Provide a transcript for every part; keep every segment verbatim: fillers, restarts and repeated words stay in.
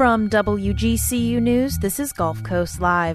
From W G C U News, this is Gulf Coast Live.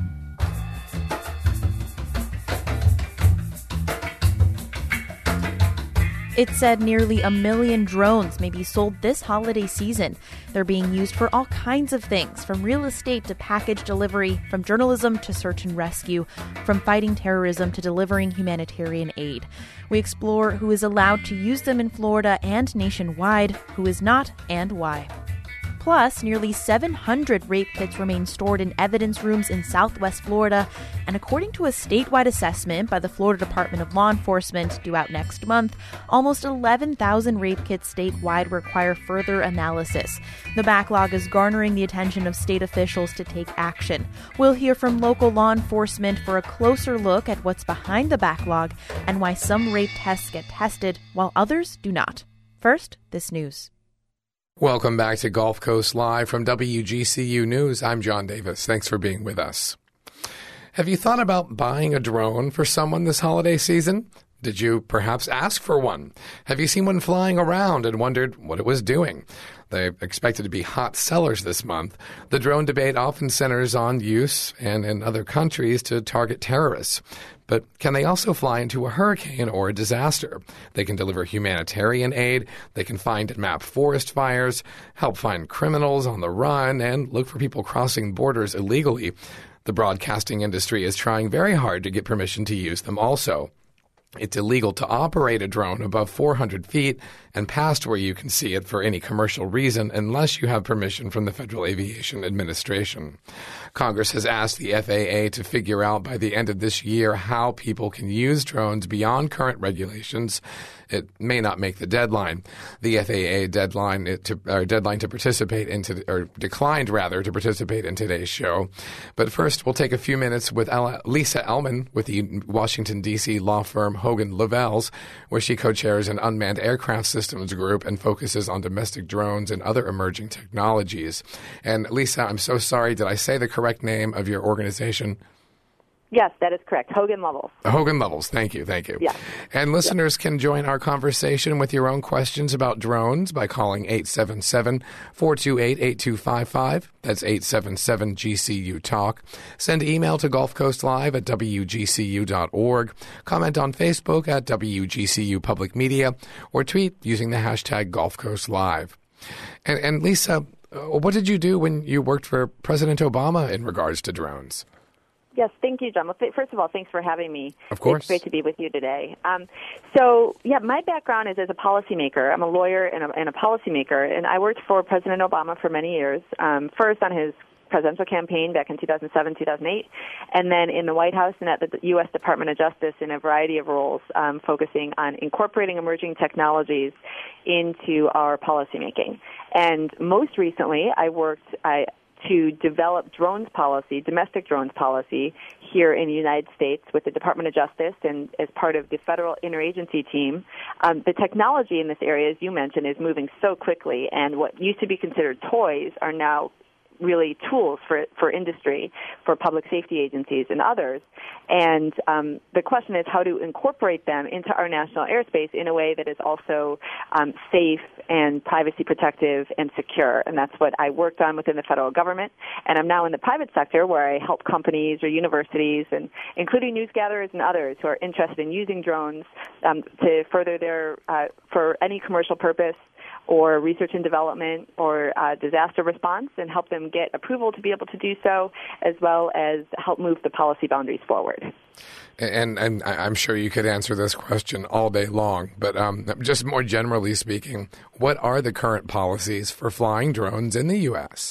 It said nearly a million drones may be sold this holiday season. They're being used for all kinds of things, from real estate to package delivery, from journalism to search and rescue, from fighting terrorism to delivering humanitarian aid. We explore who is allowed to use them in Florida and nationwide, who is not, and why. Plus, nearly seven hundred rape kits remain stored in evidence rooms in Southwest Florida, and according to a statewide assessment by the Florida Department of Law Enforcement due out next month, almost eleven thousand rape kits statewide require further analysis. The backlog is garnering the attention of state officials to take action. We'll hear from local law enforcement for a closer look at what's behind the backlog and why some rape tests get tested while others do not. First, this news. Welcome back to Gulf Coast Live from W G C U News. I'm John Davis. Thanks for being with us. Have you thought about buying a drone for someone this holiday season? Did you perhaps ask for one? Have you seen one flying around and wondered what it was doing? They're expected to be hot sellers this month. The drone debate often centers on use, and in other countries, to target terrorists. But can they also fly into a hurricane or a disaster? They can deliver humanitarian aid, they can find and map forest fires, help find criminals on the run, and look for people crossing borders illegally. The broadcasting industry is trying very hard to get permission to use them also. It's illegal to operate a drone above four hundred feet and past where you can see it for any commercial reason unless you have permission from the Federal Aviation Administration. Congress has asked the F A A to figure out by the end of this year how people can use drones beyond current regulations. It may not make the deadline. The F A A deadline to or deadline to participate in to, or declined rather to participate in today's show. But first, we'll take a few minutes with Ella, Lisa Ellman with the Washington D C law firm Hogan Lovells, where she co-chairs an unmanned aircraft systems group and focuses on domestic drones and other emerging technologies. And Lisa, I'm so sorry. Did I say the correct name of your organization? Yes, that is correct. Hogan Lovells. Hogan Lovells. Thank you. Thank you. Yes. And listeners yes. can join our conversation with your own questions about drones by calling eight seven seven, four two eight, eight two five five. That's eight seven seven G C U Talk. Send email to Gulf Coast Live at W G C U dot org. Comment on Facebook at W G C U Public Media or tweet using the hashtag Gulf Coast Live. And, and Lisa, what did you do when you worked for President Obama in regards to drones? Yes, thank you, John. Well, th- first of all, thanks for having me. Of course. It's great to be with you today. Um, so, yeah, my background is as a policymaker. I'm a lawyer and a, and a policymaker, and I worked for President Obama for many years, um, first on his presidential campaign back in two thousand seven, two thousand eight, and then in the White House and at the U S Department of Justice in a variety of roles, um, focusing on incorporating emerging technologies into our policymaking. And most recently, I worked... I to develop drones policy, domestic drones policy, here in the United States with the Department of Justice and as part of the federal interagency team. Um, the technology in this area, as you mentioned, is moving so quickly, and what used to be considered toys are now really tools for for industry, for public safety agencies and others. And um, the question is how to incorporate them into our national airspace in a way that is also um, safe and privacy protective and secure. And that's what I worked on within the federal government. And I'm now in the private sector where I help companies or universities, and including news gatherers and others who are interested in using drones um, to further their, uh, for any commercial purpose, or research and development, or uh, disaster response, and help them get approval to be able to do so, as well as help move the policy boundaries forward. And, and I'm sure you could answer this question all day long, but um, just more generally speaking, what are the current policies for flying drones in the U S?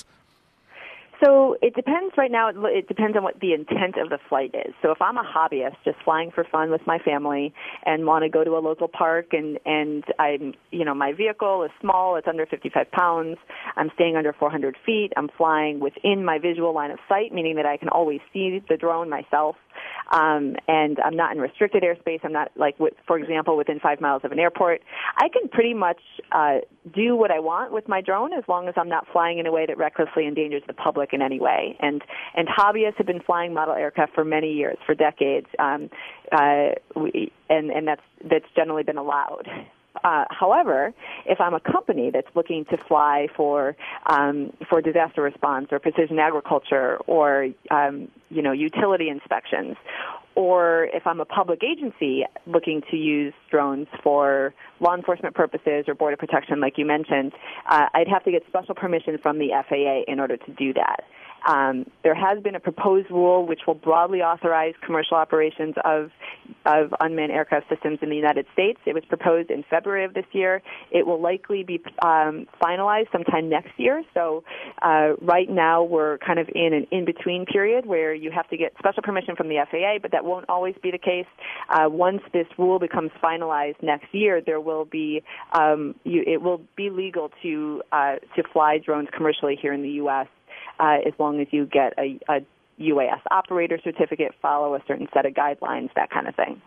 So it depends right now. It depends on what the intent of the flight is. So if I'm a hobbyist just flying for fun with my family and want to go to a local park, and, and I'm, you know, my vehicle is small, it's under fifty-five pounds, I'm staying under four hundred feet, I'm flying within my visual line of sight, meaning that I can always see the drone myself, um, and I'm not in restricted airspace, I'm not, like, with, for example, within five miles of an airport, I can pretty much uh, do what I want with my drone as long as I'm not flying in a way that recklessly endangers the public in any way. And and hobbyists have been flying model aircraft for many years, for decades, um, uh, we, and and that's that's generally been allowed. Uh, however, if I'm a company that's looking to fly for um, for disaster response or precision agriculture or um, you know utility inspections, or if I'm a public agency looking to use drones for law enforcement purposes or border protection, like you mentioned, uh, I'd have to get special permission from the F A A in order to do that. Um, there has been a proposed rule which will broadly authorize commercial operations of of unmanned aircraft systems in the United States. It was proposed in February of this year. It will likely be um, finalized sometime next year. So uh, right now we're kind of in an in-between period where you have to get special permission from the F A A, but that won't always be the case. Uh, once this rule becomes finalized next year, there will be um, you, it will be legal to uh, to fly drones commercially here in the U S Uh, as long as you get a, a U A S operator certificate, follow a certain set of guidelines, that kind of thing.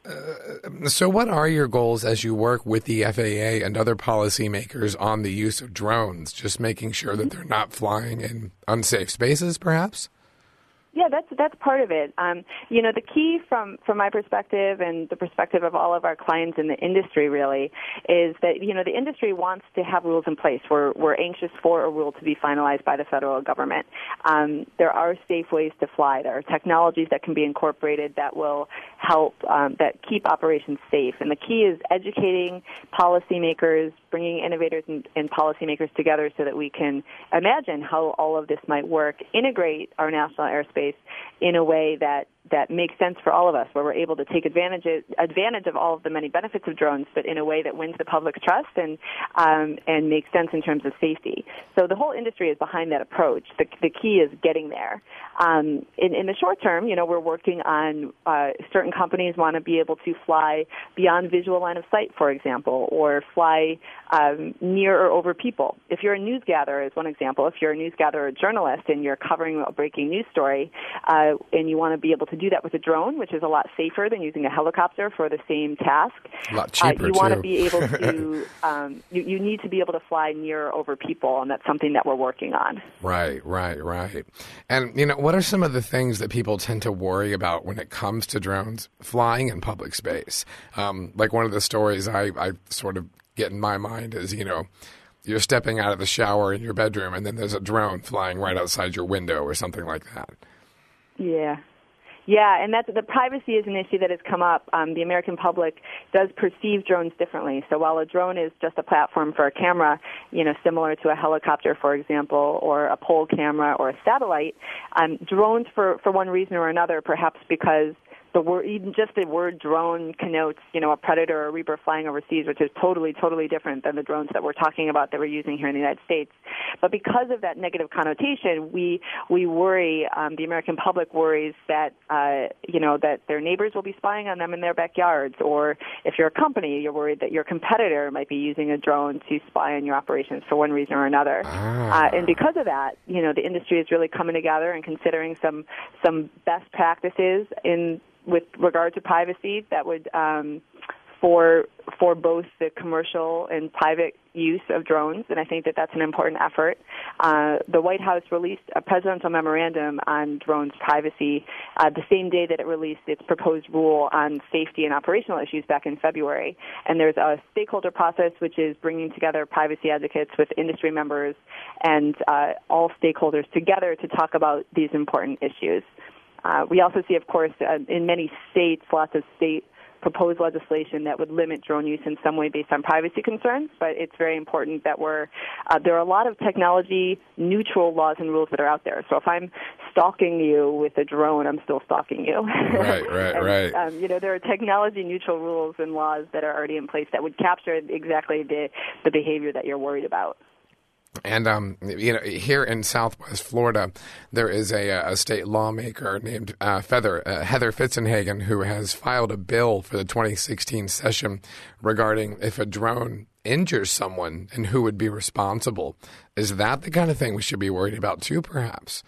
Uh, so what are your goals as you work with the F A A and other policymakers on the use of drones, just making sure that they're not flying in unsafe spaces, perhaps? Yeah, that's that's part of it. Um, you know, the key from, from my perspective and the perspective of all of our clients in the industry really is that, you know, the industry wants to have rules in place. We're, we're anxious for a rule to be finalized by the federal government. Um, there are safe ways to fly. There are technologies that can be incorporated that will help, um, that keep operations safe. And the key is educating policymakers, bringing innovators and, and policymakers together so that we can imagine how all of this might work, integrate our national airspace in a way that that makes sense for all of us, where we're able to take advantage advantage of all of the many benefits of drones, but in a way that wins the public's trust and um, and makes sense in terms of safety. So the whole industry is behind that approach. The, the key is getting there. Um, in, in the short term, you know, we're working on uh, certain companies want to be able to fly beyond visual line of sight, for example, or fly um, near or over people. If you're a news gatherer, as one example, if you're a news gatherer or journalist and you're covering a breaking news story, uh, and you want to be able to do that with a drone, which is a lot safer than using a helicopter for the same task. A lot cheaper, uh, you want too. to be able to, um, you, you need to be able to fly near or over people, and that's something that we're working on. Right, right, right. And, you know, what are some of the things that people tend to worry about when it comes to drones flying in public space? Um, like one of the stories I, I sort of get in my mind is, you know, you're stepping out of the shower in your bedroom and then there's a drone flying right outside your window or something like that. Yeah. Yeah, and that's, the privacy is an issue that has come up. Um, the American public does perceive drones differently. So while a drone is just a platform for a camera, you know, similar to a helicopter, for example, or a pole camera or a satellite, um, drones, for, for one reason or another, perhaps because the word, even just the word drone connotes, you know, a predator or a reaper flying overseas, which is totally, totally different than the drones that we're talking about that we're using here in the United States. But because of that negative connotation, we we worry, um, the American public worries that, uh, you know, that their neighbors will be spying on them in their backyards, or if you're a company, you're worried that your competitor might be using a drone to spy on your operations for one reason or another. Ah. Uh, and because of that, you know, the industry is really coming together and considering some some best practices in with regard to privacy that would um, for for both the commercial and private use of drones, and I think that that's an important effort. Uh, the White House released a presidential memorandum on drones privacy uh, the same day that it released its proposed rule on safety and operational issues back in February. And there's a stakeholder process which is bringing together privacy advocates with industry members and uh, all stakeholders together to talk about these important issues. Uh, we also see, of course, uh, in many states, lots of state proposed legislation that would limit drone use in some way based on privacy concerns, but it's very important that we're, uh, there are a lot of technology-neutral laws and rules that are out there. So if I'm stalking you with a drone, I'm still stalking you. Right, right, and, right. Um, you know, there are technology-neutral rules and laws that are already in place that would capture exactly the, the behavior that you're worried about. And, um, you know, here in Southwest Florida, there is a, a state lawmaker named uh, Feather, uh, Heather Fitzenhagen, who has filed a bill for the twenty sixteen session regarding if a drone injures someone and who would be responsible. Is that the kind of thing we should be worried about too, perhaps?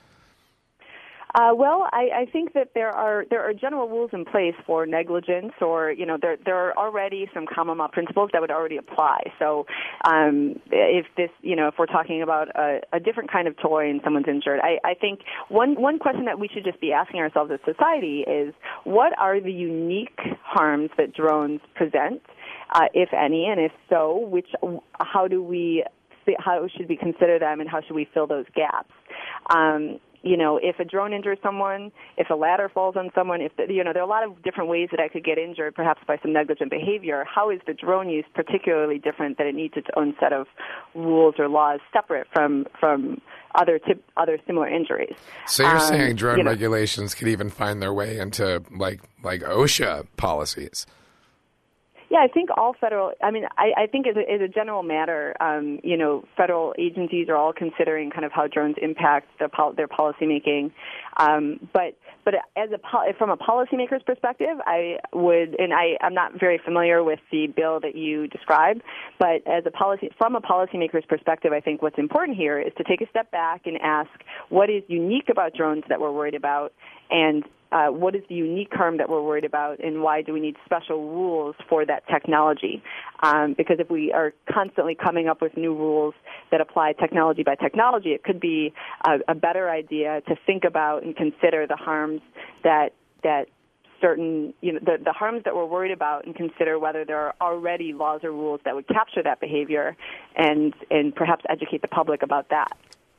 Uh, well, I, I think that there are there are general rules in place for negligence, or you know, there there are already some common law principles that would already apply. So, um, if this, you know, if we're talking about a, a different kind of toy and someone's injured, I, I think one one question that we should just be asking ourselves as society is, what are the unique harms that drones present? uh, if any, and if so, which how do we how should we consider them, and how should we fill those gaps? Um, you know, if a drone injures someone, if a ladder falls on someone, if the, you know, there are a lot of different ways that I could get injured, perhaps by some negligent behavior. How is the drone use particularly different that it needs its own set of rules or laws separate from from other tip, other similar injuries? So you're um, saying drone you know, regulations could even find their way into like like OSHA policies? Yeah, I think all federal, I mean, I, I think as a, as a general matter, um, you know, federal agencies are all considering kind of how drones impact their, pol- their policymaking. Um, but but as a pol- from a policymaker's perspective, I would, and I, I'm not very familiar with the bill that you described, but as a policy, from a policymaker's perspective, I think what's important here is to take a step back and ask what is unique about drones that we're worried about, and Uh, what is the unique harm that we're worried about, and why do we need special rules for that technology? Um, because if we are constantly coming up with new rules that apply technology by technology, it could be a, a better idea to think about and consider the harms that that certain, you know, the, the harms that we're worried about, and consider whether there are already laws or rules that would capture that behavior, and and perhaps educate the public about that.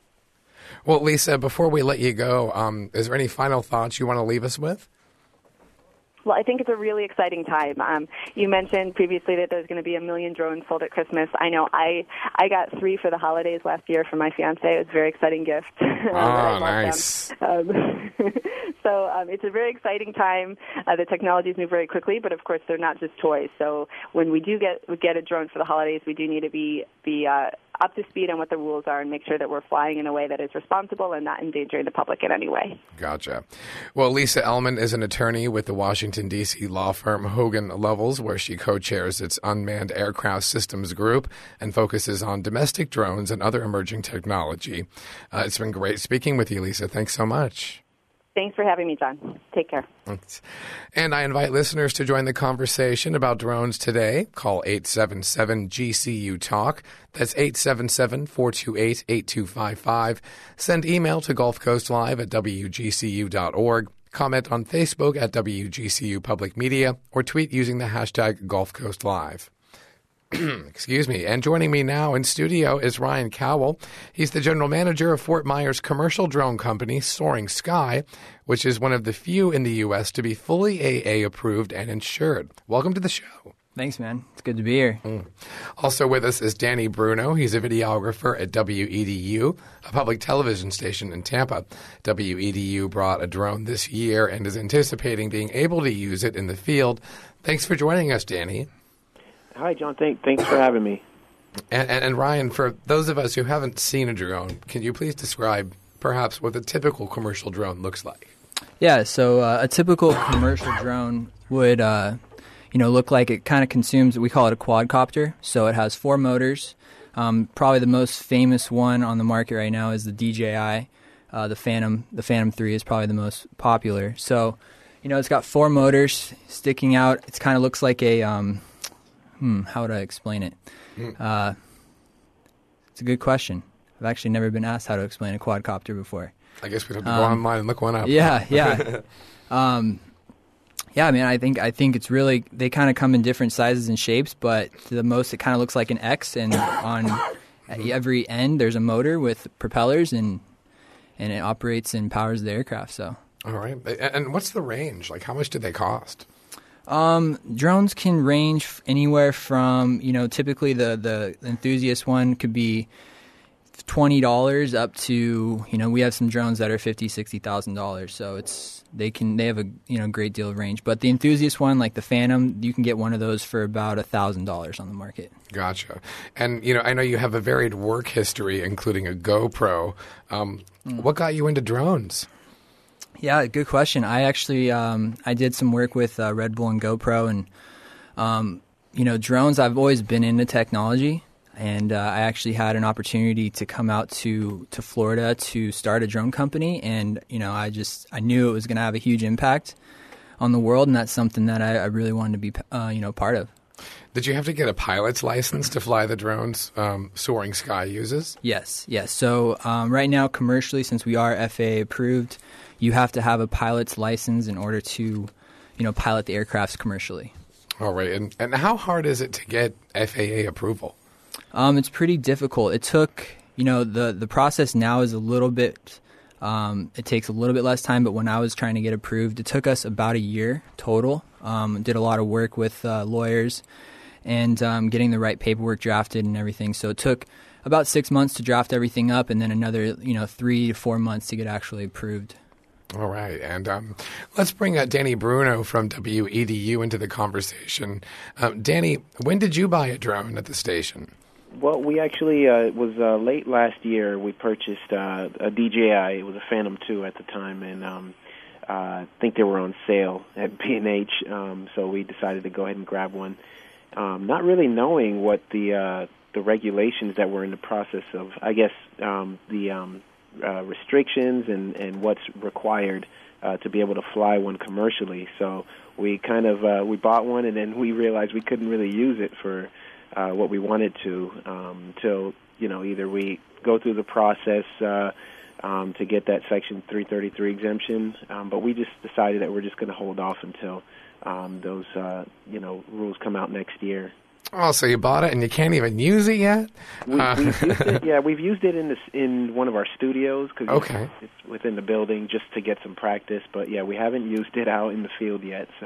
Well, Lisa, before we let you go, um, is there any final thoughts you want to leave us with? Well, I think it's a really exciting time. Um, you mentioned previously that there's going to be a million drones sold at Christmas. I know I I got three for the holidays last year from my fiance. It was a very exciting gift. Oh, nice. Um, so um, it's a very exciting time. Uh, the technologies move very quickly, but of course they're not just toys. So when we do get get a drone for the holidays, we do need to be be uh, up to speed on what the rules are and make sure that we're flying in a way that is responsible and not endangering the public in any way. Gotcha. Well, Lisa Ellman is an attorney with the Washington, D C law firm Hogan Lovells, where she co-chairs its Unmanned Aircraft Systems Group and focuses on domestic drones and other emerging technology. Uh, it's been great speaking with you, Lisa. Thanks so much. Thanks for having me, John. Take care. Thanks. And I invite listeners to join the conversation about drones today. Call eight seven seven G C U Talk. That's eight seven seven, four two eight, eight two five five. Send email to Gulf Coast Live at W G C U dot org. Comment on Facebook at W G C U Public Media, or tweet using the hashtag Gulf Coast Live. Excuse me. And joining me now in studio is Ryan Cowell. He's the general manager of Fort Myers commercial drone company Soaring Sky, which is one of the few in the U S to be fully A A approved and insured. Welcome to the show. Thanks, man. It's good to be here. Mm. Also with us is Danny Bruno. He's a videographer at W E D U, a public television station in Tampa. W E D U brought a drone this year and is anticipating being able to use it in the field. Thanks for joining us, Danny. Hi, John. Thank, thanks for having me. And, and, and Ryan, for those of us who haven't seen a drone, can you please describe perhaps what a typical commercial drone looks like? Yeah, so uh, a typical commercial drone would, uh, you know, look like it kind of consumes, we call it a quadcopter. So it has four motors. Um, probably the most famous one on the market right now is the D J I. Uh, the Phantom, the Phantom three is probably the most popular. So, you know, it's got four motors sticking out. It kind of looks like a... Um, Hmm, how would I explain it? Mm. Uh, it's a good question. I've actually never been asked how to explain a quadcopter before. I guess we'd have to go um, online and look one up. Yeah, yeah. um, yeah, I mean, I think I think it's really, they kind of come in different sizes and shapes, but to the most, it kind of looks like an X, and on every end, there's a motor with propellers, and and it operates and powers the aircraft. So. All right. And what's the range? Like, how much do they cost? Um, drones can range anywhere from, you know, typically the, the enthusiast one could be twenty dollars up to, you know, we have some drones that are fifty thousand dollars, sixty thousand dollars. So it's, they can, they have a, you know, great deal of range. But the enthusiast one, like the Phantom, you can get one of those for about one thousand dollars on the market. Gotcha. And, you know, I know you have a varied work history, including a GoPro. Um, mm. What got you into drones? Yeah, good question. I actually um, I did some work with uh, Red Bull and GoPro, and um, you know, drones. I've always been into technology, and uh, I actually had an opportunity to come out to, to Florida to start a drone company, and you know, I just I knew it was going to have a huge impact on the world, and that's something that I, I really wanted to be uh, you know part of. Did you have to get a pilot's license to fly the drones um, Soaring Sky uses? Yes, yes. So um, right now, commercially, since we are F A A approved, you have to have a pilot's license in order to, you know, pilot the aircrafts commercially. All right. And, and how hard is it to get F A A approval? Um, it's pretty difficult. It took, you know, the, the process now is a little bit, um, it takes a little bit less time, but when I was trying to get approved, it took us about a year total. Um, did a lot of work with uh, lawyers and um, getting the right paperwork drafted and everything. So it took about six months to draft everything up, and then another, you know, three to four months to get actually approved. All right. And um, let's bring uh, Danny Bruno from W E D U into the conversation. Um, Danny, when did you buy a drone at the station? Well, we actually, uh, it was uh, late last year, we purchased uh, a D J I. It was a Phantom two at the time, and um, uh, I think they were on sale at B and H, um, so we decided to go ahead and grab one, um, not really knowing what the uh, the regulations that were in the process of, I guess, um, the um, uh, restrictions and, and what's required uh, to be able to fly one commercially. So we kind of, uh, we bought one, and then we realized we couldn't really use it for Uh, what we wanted to um, until, you know, either we go through the process uh, um, to get that Section three thirty-three exemption, um, but we just decided that we're just going to hold off until um, those, uh, you know, rules come out next year. Oh, so you bought it and you can't even use it yet? We, uh. we've used it, yeah, we've used it in this, in one of our studios because okay. it's, it's within the building just to get some practice, but yeah, we haven't used it out in the field yet, so...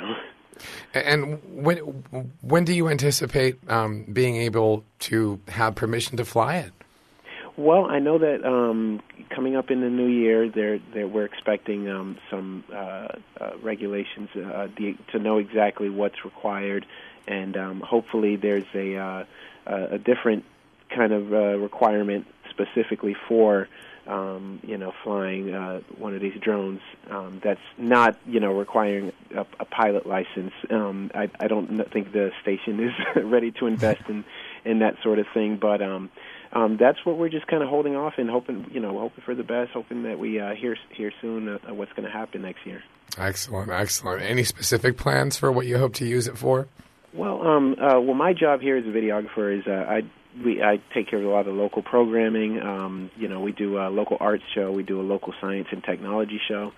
And when when do you anticipate um, being able to have permission to fly it? Well, I know that um, coming up in the new year, they're, they're, we're expecting um, some uh, uh, regulations uh, the, to know exactly what's required, and um, hopefully there's a uh, a different kind of uh, requirement specifically for Um, you know, flying uh, one of these drones um, that's not, you know, requiring a, a pilot license. Um, I, I don't think the station is ready to invest in, in that sort of thing, but um, um, that's what we're just kind of holding off and hoping, you know, hoping for the best, hoping that we uh, hear hear soon uh, what's going to happen next year. Excellent, excellent. Any specific plans for what you hope to use it for? Well, um, uh, well, my job here as a videographer is uh, I. We, I take care of a lot of local programming. Um, you know, we do a local arts show. We do a local science and technology show.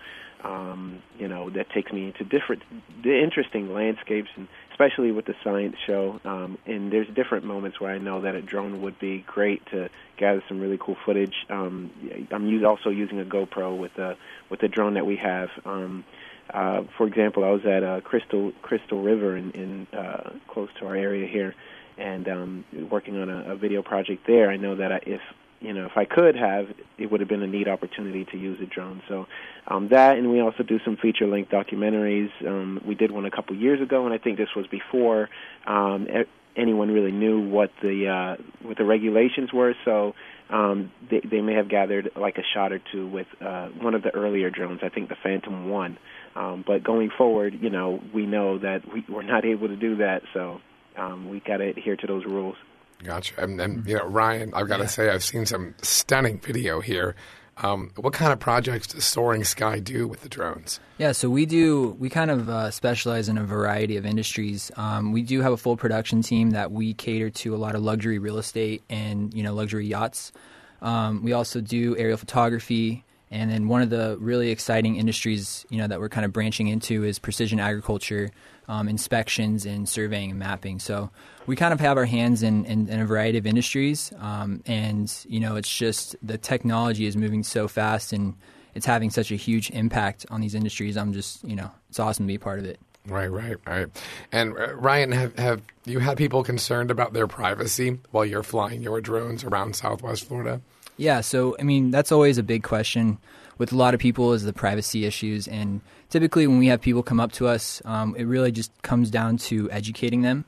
Um, you know, that takes me into different, interesting landscapes, and especially with the science show. Um, and there's different moments where I know that a drone would be great to gather some really cool footage. Um, I'm use, also using a GoPro with the with the drone that we have. Um, uh, for example, I was at uh, Crystal Crystal River in, in uh, close to our area here. And um, working on a, a video project there, I know that I, if you know if I could have, it would have been a neat opportunity to use a drone. So um, that, and we also do some feature-length documentaries. Um, we did one a couple years ago, and I think this was before um, anyone really knew what the uh, what the regulations were. So um, they, they may have gathered like a shot or two with uh, one of the earlier drones. I think the Phantom One. Um, but going forward, you know, we know that we, we're not able to do that. So. Um, we got to adhere to those rules. Gotcha. And, and you know, Ryan, I've got to yeah. say, I've seen some stunning video here. Um, what kind of projects does Soaring Sky do with the drones? Yeah, so we do, we kind of uh, specialize in a variety of industries. Um, we do have a full production team that we cater to a lot of luxury real estate and, you know, luxury yachts. Um, we also do aerial photography. And then one of the really exciting industries, you know, that we're kind of branching into is precision agriculture, um, inspections, and surveying and mapping. So we kind of have our hands in, in, in a variety of industries. Um, and, you know, it's just the technology is moving so fast and it's having such a huge impact on these industries. I'm just, you know, it's awesome to be a part of it. Right, right, right. And uh, Ryan, have, have you had people concerned about their privacy while you're flying your drones around Southwest Florida? Yeah, so, I mean, that's always a big question with a lot of people is the privacy issues. And typically when we have people come up to us, um, it really just comes down to educating them.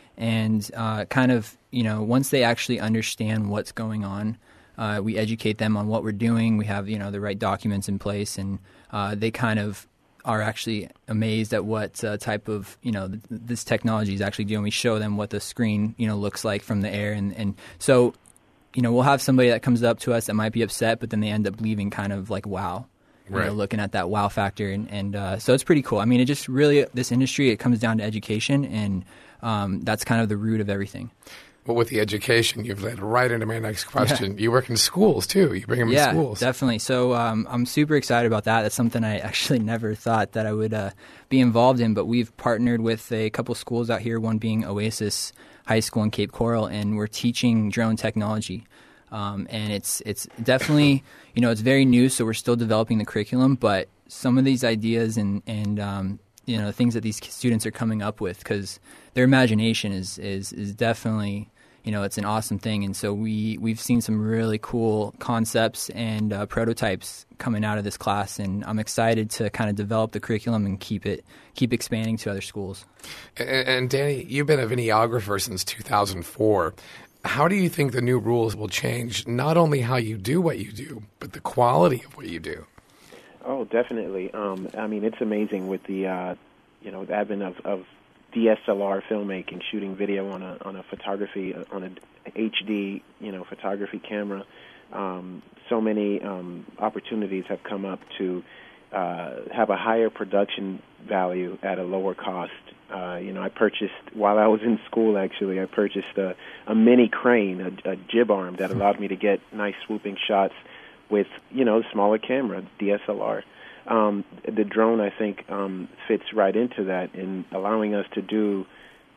And uh, kind of, you know, once they actually understand what's going on, uh, we educate them on what we're doing. We have, you know, the right documents in place. And uh, they kind of are actually amazed at what uh, type of, you know, th- this technology is actually doing. We show them what the screen, you know, looks like from the air. And, and so... You know, we'll have somebody that comes up to us that might be upset, but then they end up leaving kind of like wow, you right. know, looking at that wow factor. And, and uh, so it's pretty cool. I mean, it just really, this industry, it comes down to education, and um, that's kind of the root of everything. Well, with the education, you've led right into my next question. Yeah. You work in schools, too. You bring them yeah, in schools. Yeah, definitely. So um, I'm super excited about that. That's something I actually never thought that I would uh, be involved in, but we've partnered with a couple schools out here, one being Oasis High School in Cape Coral, and we're teaching drone technology. Um, and it's it's definitely, you know, it's very new, so we're still developing the curriculum, but some of these ideas and, and um, you know, things that these students are coming up with, because their imagination is, is, is definitely, you know, it's an awesome thing. And so we, we've seen some really cool concepts and uh, prototypes coming out of this class, and I'm excited to kind of develop the curriculum and keep it keep expanding to other schools. And, and Danny, you've been a videographer since two thousand four. How do you think the new rules will change not only how you do what you do, but the quality of what you do? Oh, definitely. Um, I mean, it's amazing with the, uh, you know, the advent of, of D S L R filmmaking, shooting video on a on a photography on a H D, you know, photography camera. Um, so many um, opportunities have come up to uh, have a higher production value at a lower cost. Uh, you know, I purchased, while I was in school, actually, I purchased a, a mini crane, a, a jib arm that allowed me to get nice swooping shots with, you know, smaller camera, D S L R. Um, the drone, I think, um, fits right into that in allowing us to do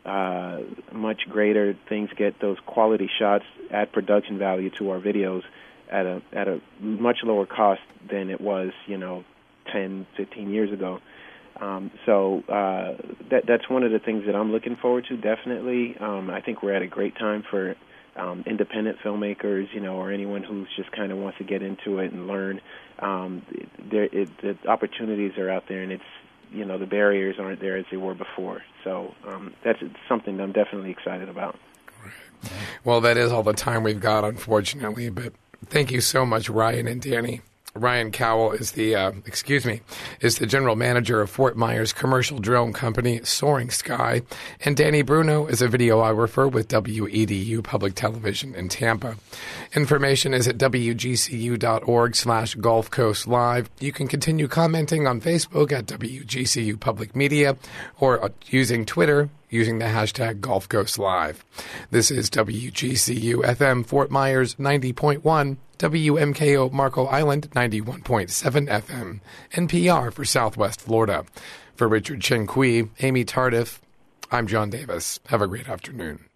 uh, much greater things, get those quality shots, add production value to our videos at a at a much lower cost than it was, you know, ten, fifteen years ago. Um, so uh, that that's one of the things that I'm looking forward to, definitely. Um, I think we're at a great time for um, independent filmmakers, you know, or anyone who's just kind of wants to get into it and learn. Um, there, it, the opportunities are out there, and it's, you know, the barriers aren't there as they were before. So um, that's something that I'm definitely excited about. Right. Well, that is all the time we've got, unfortunately, but thank you so much, Ryan and Danny. Ryan Cowell is the, uh, excuse me, is the general manager of Fort Myers commercial drone company Soaring Sky, and Danny Bruno is a videographer with W E D U Public Television in Tampa. Information is at W G C U dot org slash Gulf Coast Live. You can continue commenting on Facebook at W G C U Public Media or uh, using Twitter using the hashtag Gulf Coast Live. This is W G C U F M Fort Myers ninety point one, W M K O Marco Island ninety-one point seven F M, N P R for Southwest Florida. For Richard Chen Kui, Amy Tardif, I'm John Davis. Have a great afternoon.